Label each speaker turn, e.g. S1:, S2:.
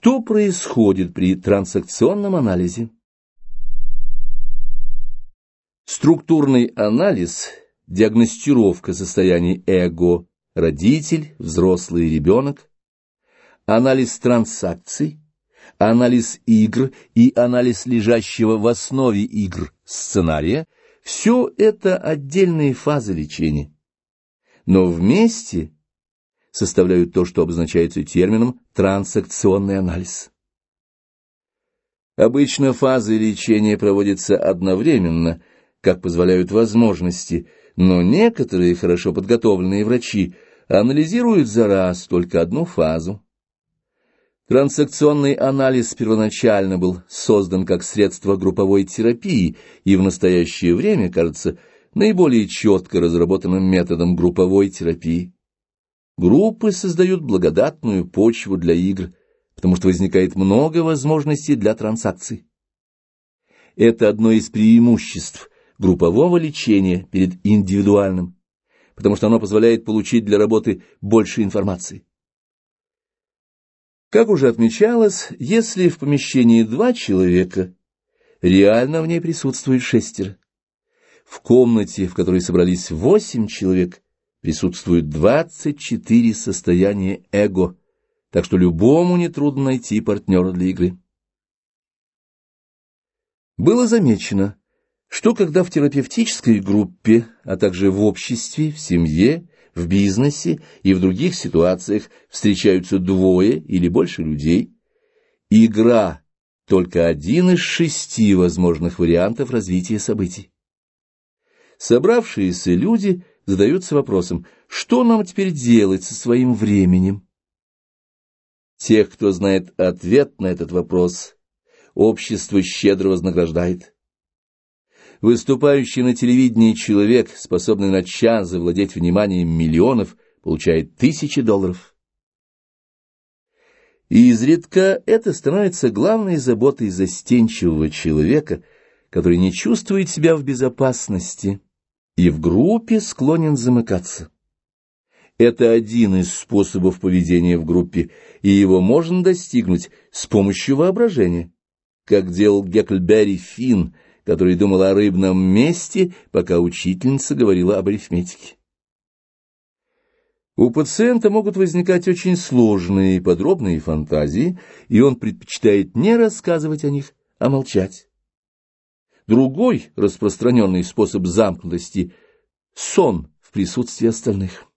S1: Что происходит при транзакционном анализе? Структурный анализ, диагностировка состояний эго, родитель, взрослый ребенок, анализ транзакций, анализ игр и анализ лежащего в основе игр сценария – все это отдельные фазы лечения, но вместе составляют то, что обозначается термином транзакционный анализ. Обычно фазы лечения проводятся одновременно, как позволяют возможности, но некоторые хорошо подготовленные врачи анализируют за раз только одну фазу. Транзакционный анализ первоначально был создан как средство групповой терапии и в настоящее время кажется наиболее четко разработанным методом групповой терапии. Группы создают благодатную почву для игр, потому что возникает много возможностей для транзакций. Это одно из преимуществ группового лечения перед индивидуальным, потому что оно позволяет получить для работы больше информации. Как уже отмечалось, если в помещении 2 человека, реально в ней присутствует 6. В комнате, в которой собрались 8 человек, присутствует 24 состояния эго, так что любому нетрудно найти партнера для игры. Было замечено, что когда в терапевтической группе, а также в обществе, в семье, в бизнесе и в других ситуациях встречаются 2 или больше людей, игра – только один из 6 возможных вариантов развития событий. Собравшиеся люди задаются вопросом, что нам теперь делать со своим временем? Тех, кто знает ответ на этот вопрос, общество щедро вознаграждает. Выступающий на телевидении человек, способный на час завладеть вниманием миллионов, получает $1000. И изредка это становится главной заботой застенчивого человека, который не чувствует себя в безопасности и в группе склонен замыкаться. Это один из способов поведения в группе, и его можно достигнуть с помощью воображения, как делал Гекльберри Финн, который думал о рыбном месте, пока учительница говорила об арифметике. У пациента могут возникать очень сложные и подробные фантазии, и он предпочитает не рассказывать о них, а молчать. Другой распространенный способ замкнутости – сон в присутствии остальных.